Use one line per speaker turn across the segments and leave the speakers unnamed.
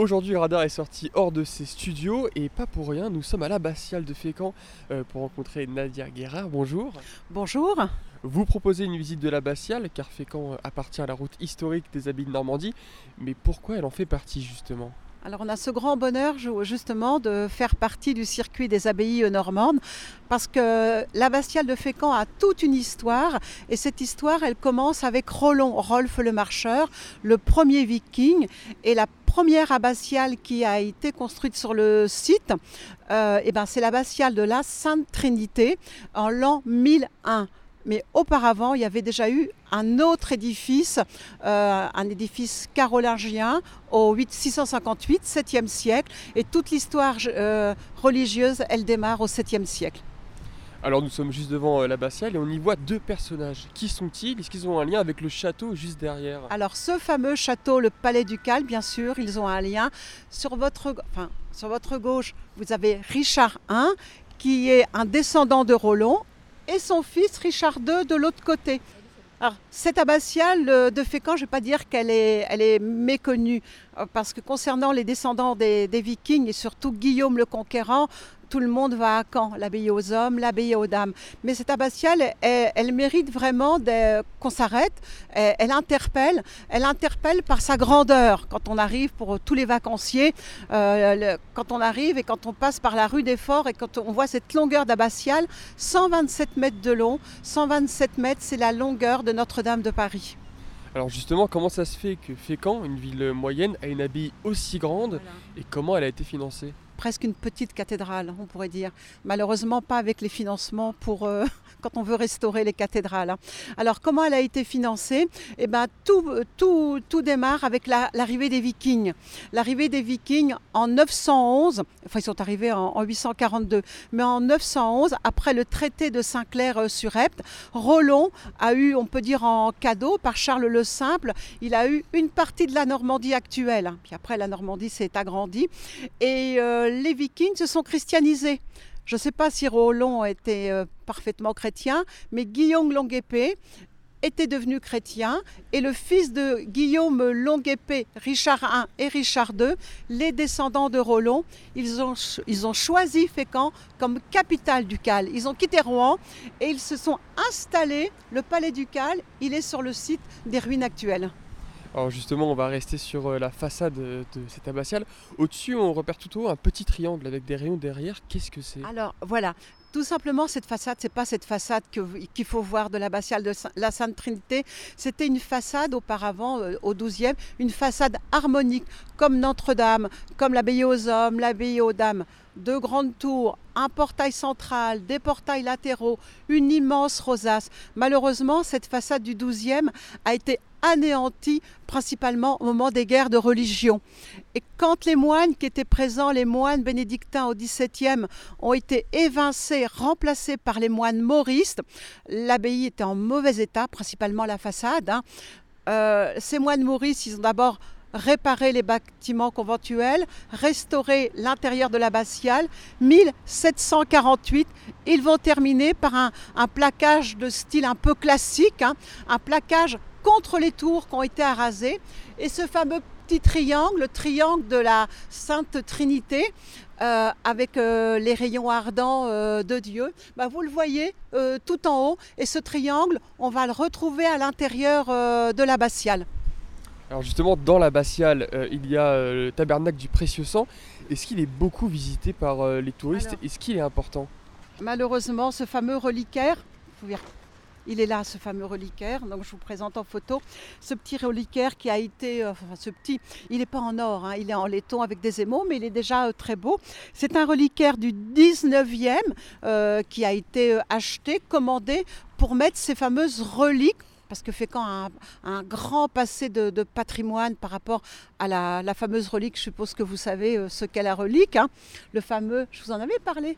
Aujourd'hui, Radar est sorti hors de ses studios et pas pour rien, nous sommes à l'abbatiale de Fécamp pour rencontrer Nadia Guérard. Bonjour.
Bonjour.
Vous proposez une visite de l'abbatiale car Fécamp appartient à la route historique des abbayes de Normandie, mais pourquoi elle en fait partie justement ?
Alors on a ce grand bonheur justement de faire partie du circuit des abbayes normandes parce que l'abbatiale de Fécamp a toute une histoire et cette histoire elle commence avec Rollon, Rolf le Marcheur, le premier viking et la première abbatiale qui a été construite sur le site, c'est l'abbatiale de la Sainte Trinité en l'an 1001. Mais auparavant, il y avait déjà eu un autre édifice, un édifice carolingien au 658, 7e siècle. Et toute l'histoire religieuse, elle démarre au 7e siècle.
Alors nous sommes juste devant l'abbatiale et on y voit deux personnages. Qui sont-ils ? Est-ce qu'ils ont un lien avec le château juste derrière ?
Alors ce fameux château, le Palais ducal, bien sûr, ils ont un lien. Sur votre gauche, vous avez Richard I, qui est un descendant de Rollon, et son fils Richard II de l'autre côté. Alors, cette abbatiale de Fécamp, je ne vais pas dire qu'elle est méconnue, parce que concernant les descendants des Vikings et surtout Guillaume le Conquérant, tout le monde va à Caen, l'abbaye aux hommes, l'abbaye aux dames. Mais cette abbatiale, elle mérite vraiment qu'on s'arrête. Elle interpelle par sa grandeur. Quand on arrive pour tous les vacanciers, quand on arrive et quand on passe par la rue des Forts et quand on voit cette longueur d'abbatiale, 127 mètres de long, 127 mètres, c'est la longueur de Notre-Dame de Paris.
Alors justement, comment ça se fait que Fécamp, une ville moyenne, a une abbaye aussi grande et comment elle a été financée ?
Presque une petite cathédrale, on pourrait dire. Malheureusement, pas avec les financements pour quand on veut restaurer les cathédrales. Alors, comment elle a été financée ? Tout démarre avec l'arrivée des Vikings. L'arrivée des Vikings en 911, enfin ils sont arrivés en 842, mais en 911, après le traité de Saint-Clair-sur-Epte, Rollon a eu, on peut dire en cadeau, par Charles le Simple, il a eu une partie de la Normandie actuelle. Puis après, la Normandie s'est agrandie et les Vikings se sont christianisés. Je ne sais pas si Rollon était parfaitement chrétien, mais Guillaume Longuepée était devenu chrétien et le fils de Guillaume Longuepée, Richard I et Richard II, les descendants de Rollon, ils ont choisi Fécamp comme capitale ducale. Ils ont quitté Rouen et ils se sont installés. Le palais ducal, il est sur le site des ruines actuelles.
Alors justement, on va rester sur la façade de cette abbatiale. Au-dessus, on repère tout en haut un petit triangle avec des rayons derrière. Qu'est-ce que c'est ?
Alors voilà, tout simplement cette façade, c'est pas cette façade qu'il faut voir de l'abbatiale de la Sainte Trinité. C'était une façade auparavant, au XIIe, une façade harmonique, comme Notre-Dame, comme l'abbaye aux hommes, l'abbaye aux dames. Deux grandes tours, un portail central, des portails latéraux, une immense rosace. Malheureusement, cette façade du XIIe a été anéantie principalement au moment des guerres de religion. Et quand les moines qui étaient présents, les moines bénédictins au XVIIe, ont été évincés, remplacés par les moines mauristes, l'abbaye était en mauvais état, principalement la façade. Ces moines mauristes, ils ont d'abord réparer les bâtiments conventuels, restaurer l'intérieur de l'abbatiale. 1748, ils vont terminer par un plaquage de style un peu classique, un plaquage contre les tours qui ont été arasées. Et ce fameux petit triangle, le triangle de la Sainte Trinité, avec les rayons ardents de Dieu, vous le voyez tout en haut. Et ce triangle, on va le retrouver à l'intérieur de l'abbatiale.
Alors justement, dans l'abbatiale, il y a le tabernacle du Précieux Sang. Est-ce qu'il est beaucoup visité par les touristes ? Est-ce qu'il est important ?
Malheureusement, ce fameux reliquaire, il est là, ce fameux reliquaire, donc je vous présente en photo. Ce petit reliquaire qui a été, il n'est pas en or, il est en laiton avec des émaux, mais il est déjà très beau. C'est un reliquaire du 19e qui a été acheté, commandé pour mettre ces fameuses reliques. Parce que Fécamp a un grand passé de patrimoine par rapport à la fameuse relique. Je suppose que vous savez ce qu'est la relique. Le fameux, je vous en avais parlé.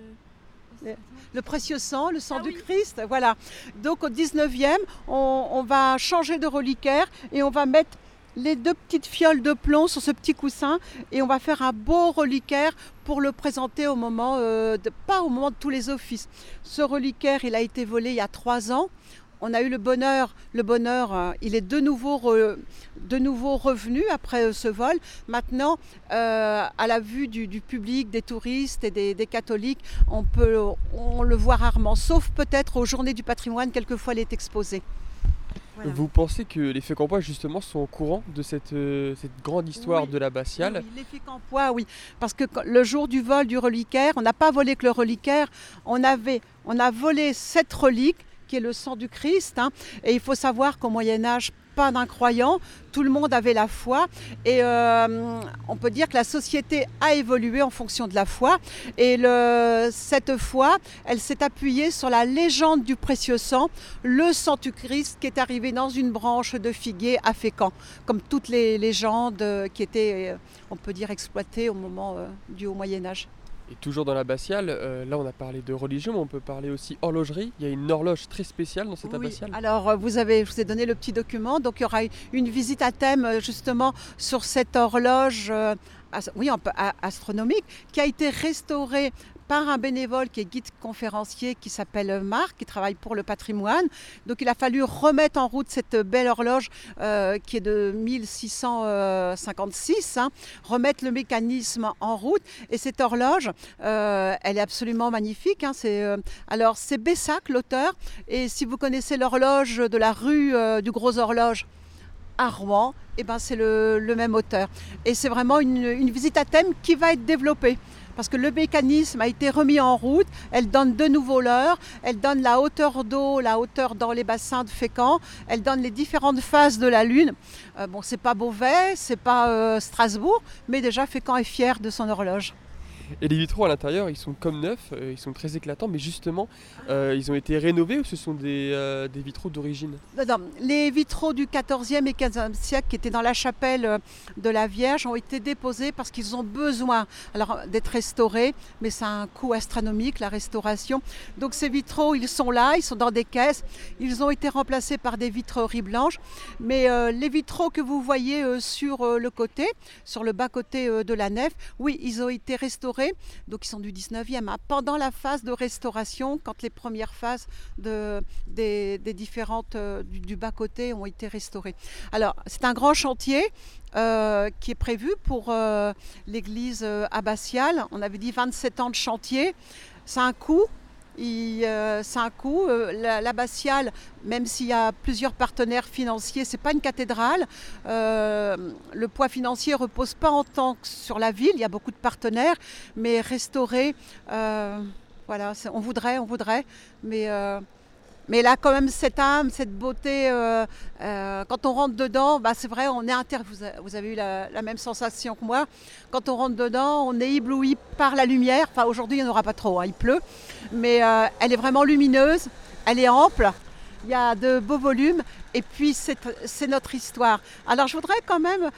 Le précieux sang, le sang du Christ. Voilà. Donc au 19e, on va changer de reliquaire et on va mettre les deux petites fioles de plomb sur ce petit coussin et on va faire un beau reliquaire pour le présenter au moment, pas au moment de tous les offices. Ce reliquaire, il a été volé il y a 3 ans. on a eu le bonheur, il est de nouveau revenu après ce vol. Maintenant, à la vue du public, des touristes et des catholiques, on le voit rarement, sauf peut-être aux Journées du patrimoine, quelquefois il est exposé.
Voilà. Vous pensez que les Fécampois justement sont au courant de cette grande histoire de l'abbatiale?
Oui, les Fécampois, oui. Parce que le jour du vol du reliquaire, on n'a pas volé que le reliquaire, on a volé cette relique qui est le sang du Christ. Et il faut savoir qu'au Moyen-Âge, pas d'un croyant, tout le monde avait la foi. Et on peut dire que la société a évolué en fonction de la foi. Et cette foi, elle s'est appuyée sur la légende du précieux sang, le sang du Christ qui est arrivé dans une branche de figuier à Fécamp, comme toutes les légendes qui étaient, on peut dire, exploitées au moment du Haut Moyen-Âge.
Et toujours dans l'abbatiale, là on a parlé de religion, mais on peut parler aussi horlogerie. Il y a une horloge très spéciale dans cette abbatiale.
Alors je vous ai donné le petit document, donc il y aura une visite à thème justement sur cette horloge astronomique qui a été restaurée par un bénévole qui est guide conférencier qui s'appelle Marc, qui travaille pour le patrimoine. Donc il a fallu remettre en route cette belle horloge qui est de 1656, remettre le mécanisme en route. Et cette horloge, elle est absolument magnifique. Alors c'est Bessac, l'auteur. Et si vous connaissez l'horloge de la rue du Gros Horloge à Rouen, c'est le même auteur. Et c'est vraiment une visite à thème qui va être développée. Parce que le mécanisme a été remis en route, elle donne de nouveau l'heure, elle donne la hauteur d'eau, la hauteur dans les bassins de Fécamp, elle donne les différentes phases de la Lune. C'est pas Beauvais, c'est pas Strasbourg, mais déjà Fécamp est fier de son horloge.
Et les vitraux à l'intérieur, ils sont comme neufs, ils sont très éclatants, mais justement, ils ont été rénovés ou ce sont des vitraux d'origine?
Non, les vitraux du XIVe et XVe siècle qui étaient dans la chapelle de la Vierge ont été déposés parce qu'ils ont besoin d'être restaurés, mais ça a un coût astronomique, la restauration. Donc ces vitraux, ils sont là, ils sont dans des caisses, ils ont été remplacés par des vitreries blanches, mais les vitraux que vous voyez sur le côté, sur le bas-côté de la nef, oui, ils ont été restaurés. Donc ils sont du 19e, pendant la phase de restauration, quand les premières phases des différentes du bas-côté ont été restaurées. Alors c'est un grand chantier qui est prévu pour l'église abbatiale. On avait dit 27 ans de chantier, c'est un coût. L'abbatiale, même s'il y a plusieurs partenaires financiers, c'est pas une cathédrale. Le poids financier repose pas en tant que sur la ville. Il y a beaucoup de partenaires, mais restaurer, on voudrait, mais là, quand même, cette âme, cette beauté, quand on rentre dedans, c'est vrai, on est vous avez eu la même sensation que moi. Quand on rentre dedans, on est ébloui par la lumière. Enfin, aujourd'hui, il n'y en aura pas trop, il pleut. Mais elle est vraiment lumineuse, elle est ample, il y a de beaux volumes. Et puis, c'est notre histoire. Alors, je voudrais quand même...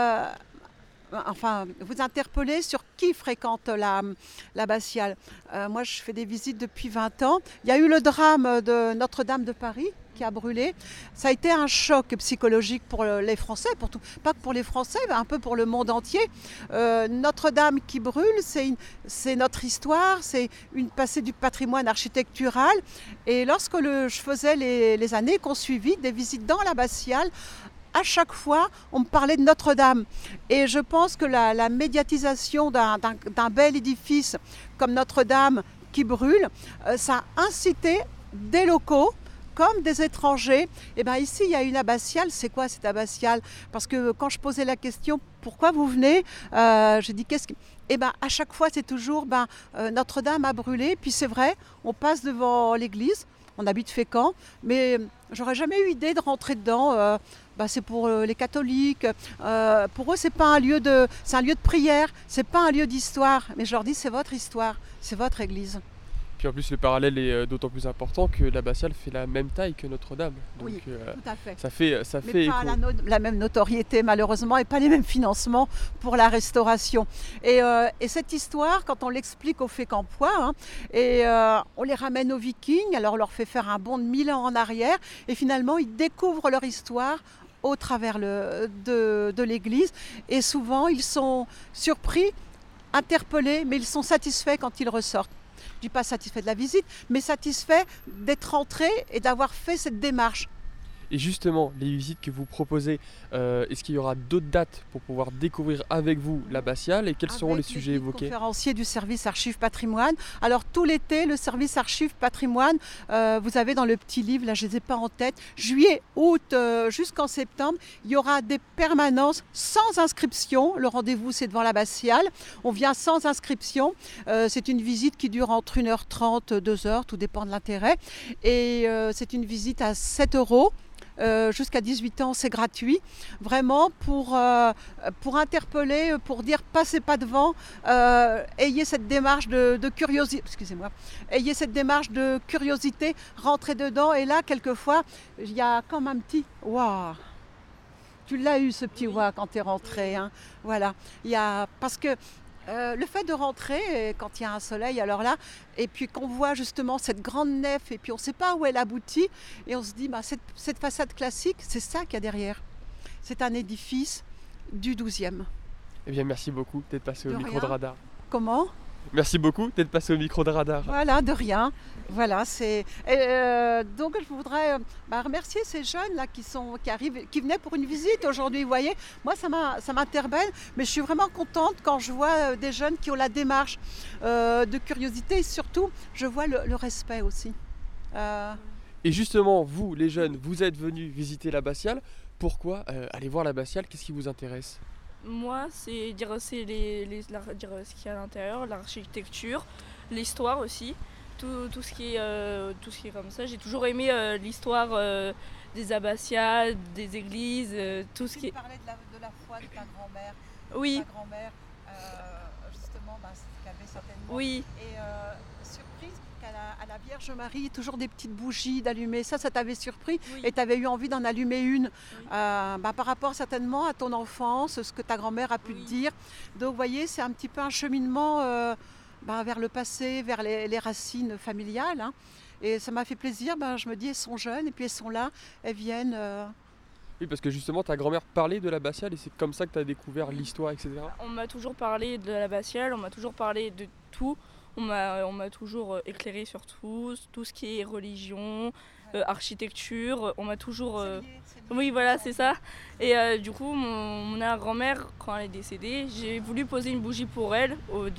vous interpeller sur qui fréquente l'abbatiale. Moi, je fais des visites depuis 20 ans. Il y a eu le drame de Notre-Dame de Paris qui a brûlé. Ça a été un choc psychologique pour les Français, pas que pour les Français, mais un peu pour le monde entier. Notre-Dame qui brûle, c'est notre histoire, c'est une passée du patrimoine architectural. Et lorsque je faisais les années qu'on suivit des visites dans l'abbatiale, à chaque fois, on me parlait de Notre-Dame. Et je pense que la médiatisation d'un bel édifice comme Notre-Dame qui brûle, ça a incité des locaux comme des étrangers. Et ici, il y a une abbatiale. C'est quoi cette abbatiale? Parce que quand je posais la question, pourquoi vous venez, j'ai dit, à chaque fois, c'est toujours, Notre-Dame a brûlé. Puis c'est vrai, on passe devant l'église. On habite Fécamp, mais j'aurais jamais eu idée de rentrer dedans. C'est pour les catholiques. Pour eux, c'est un lieu de prière. C'est pas un lieu d'histoire. Mais je leur dis, c'est votre histoire, c'est votre église.
Puis en plus, le parallèle est d'autant plus important que l'abbatiale fait la même taille que Notre-Dame. Donc,
oui, tout à fait.
Ça fait
pas
écho.
la même notoriété, malheureusement, et pas les mêmes financements pour la restauration. Et cette histoire, quand on l'explique aux Fécampois, on les ramène aux Vikings, alors on leur fait faire un bond de 1000 ans en arrière, et finalement, ils découvrent leur histoire au travers de l'église. Et souvent, ils sont surpris, interpellés, mais ils sont satisfaits quand ils ressortent. Je ne dis pas satisfait de la visite, mais satisfait d'être rentré et d'avoir fait cette démarche.
Et justement, les visites que vous proposez, est-ce qu'il y aura d'autres dates pour pouvoir découvrir avec vous l'abbatiale et quels seront les sujets évoqués?
Conférencier du service Archives Patrimoine. Alors tout l'été, le service Archives Patrimoine, vous avez dans le petit livre, là je ne les ai pas en tête, juillet, août jusqu'en septembre, il y aura des permanences sans inscription. Le rendez-vous c'est devant l'abbatiale. On vient sans inscription. C'est une visite qui dure entre 1h30, 2h, tout dépend de l'intérêt. Et c'est une visite à 7 €. Jusqu'à 18 ans, c'est gratuit. Vraiment pour interpeller, pour dire passez pas devant, ayez cette démarche de curiosité, excusez-moi, ayez cette démarche de curiosité, rentrez dedans et là, quelquefois, il y a comme un petit waouh. Tu l'as eu ce petit waouh quand tu es rentré. Hein. Voilà. Parce que le fait de rentrer quand il y a un soleil, alors là, et puis qu'on voit justement cette grande nef, et puis on ne sait pas où elle aboutit, et on se dit, cette façade classique, c'est ça qu'il y a derrière. C'est un édifice du 12e.
Eh bien, merci beaucoup d'être passé au micro de radar.
Comment ?
Merci beaucoup d'être passé au micro de radar.
Voilà, de rien. Voilà, donc je voudrais remercier ces jeunes là qui arrivent, qui venaient pour une visite aujourd'hui. Vous voyez, moi ça m'interpelle, mais je suis vraiment contente quand je vois des jeunes qui ont la démarche de curiosité et surtout je vois le respect aussi.
Et justement, vous les jeunes, vous êtes venus visiter l'abbatiale. Pourquoi aller voir l'abbatiale? Qu'est-ce qui vous intéresse?
Moi, c'est dire ce qu'il y a à l'intérieur, l'architecture, l'histoire aussi, tout ce qui est comme ça. J'ai toujours aimé l'histoire des abbatiales, des églises, tout ce qui est.
Tu parlais de la foi de ta grand-mère.
Oui.
Ta grand-mère, justement, qui avait certainement.
Oui.
Et surprise qu'à la Vierge Marie, toujours des petites bougies d'allumer. Ça t'avait surpris, oui. Et tu avais eu envie d'en allumer une. Oui. Par rapport certainement à ton enfance, ce que ta grand-mère a pu te dire. Donc vous voyez, c'est un petit peu un cheminement vers le passé, vers les racines familiales. Hein. Et ça m'a fait plaisir, je me dis, elles sont jeunes et puis elles sont là, elles viennent.
Oui, parce que justement, ta grand-mère parlait de l'abbatiale et c'est comme ça que tu as découvert l'histoire, etc.
On m'a toujours parlé de l'abbatiale, on m'a toujours parlé de tout. On m'a toujours éclairé sur tout ce qui est religion, architecture. On m'a toujours. Oui, voilà, c'est ça. Et du coup, mon arrière-grand-mère, quand elle est décédée, j'ai voulu poser une bougie pour elle,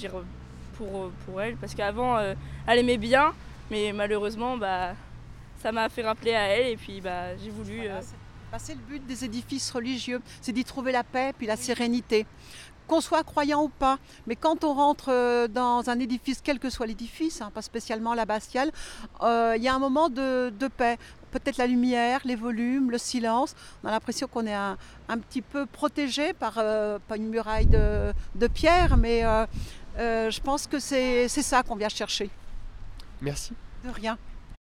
pour elle, parce qu'avant, elle aimait bien, mais malheureusement, ça m'a fait rappeler à elle, et puis j'ai voulu.
Voilà, c'est le but des édifices religieux, c'est d'y trouver la paix puis la sérénité. Qu'on soit croyant ou pas, mais quand on rentre dans un édifice, quel que soit l'édifice, pas spécialement l'abbatiale, il y a un moment de paix. Peut-être la lumière, les volumes, le silence. On a l'impression qu'on est un petit peu protégé par pas une muraille de pierre, mais je pense que c'est ça qu'on vient chercher.
Merci.
De rien.